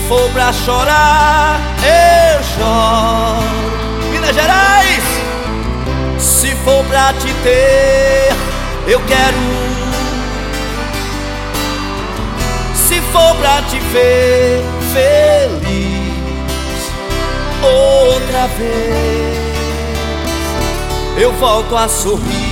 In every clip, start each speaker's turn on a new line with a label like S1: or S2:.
S1: for pra chorar, eu choro. Minas Gerais. Se for pra te ter, eu quero. Se for pra te ver feliz outra vez, eu volto a sorrir.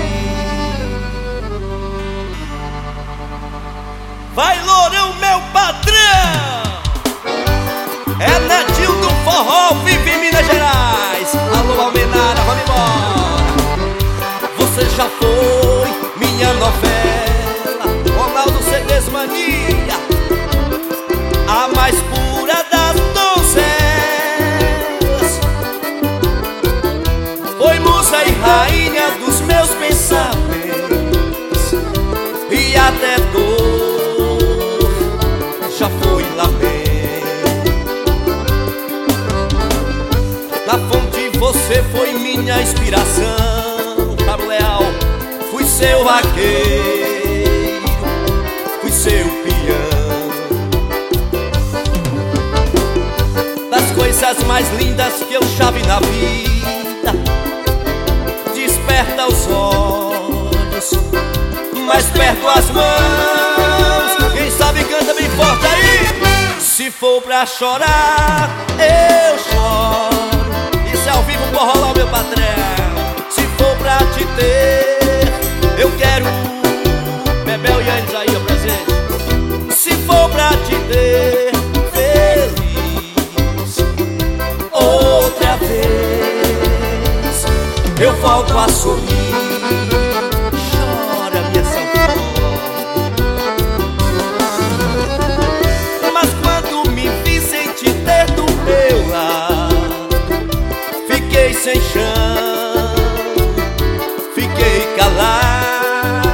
S1: Vai, Lourão, meu patrão! É Netinho do Forró, vive em Minas Gerais. Alô, Almenara, vamos embora. Você já foi minha novela, Ronaldo CDs Mania, a mais pura das donzelas. Foi musa e rainha dos meus pensamentos, e até dor já foi lamento. Na fonte você foi minha inspiração, Pablo Leal. Fui seu vaqueiro, fui seu peão. Das coisas mais lindas que eu já vi na vida, desperta os olhos, mais perto as mãos. Quem sabe canta bem forte aí. Se for pra chorar, eu choro. Isso é ao vivo, por rolar, meu patrão. Se for pra te ter, eu quero. Bebel e Anis aí, ó, presente. Se for pra te ter feliz outra vez, eu volto a sorrir. Chora, minha sanfona. Mas quando me vi sem te ter do meu lado, fiquei sem chão, fiquei calado.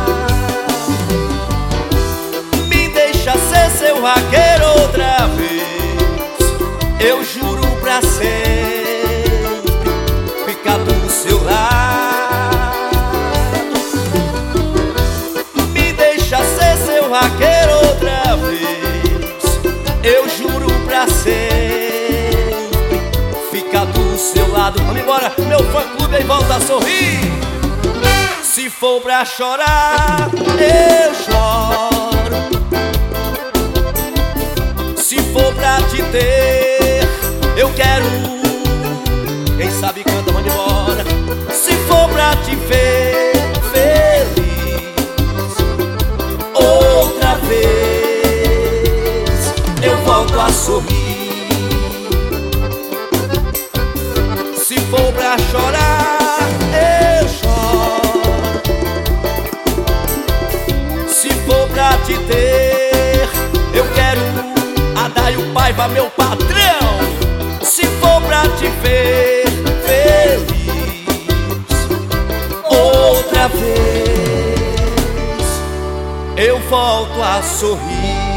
S1: Me deixa ser seu vaqueiro outra vez, eu juro pra sempre ficar do seu lado. Me deixa ser seu vaqueiro outra vez, eu juro pra sempre ficar do seu lado. Vamos embora, meu fã-clube aí volta a sorrir. Se for pra chorar, eu choro. Se for pra te ter, eu quero. Quem sabe canta, vamos embora. Se for pra te ver feliz outra vez, eu volto a sorrir. Se for pra chorar, eu choro. Se for pra te ter, eu quero. Adaio Paiva, meu patrão. Se for pra te ver feliz outra vez, eu volto a sorrir.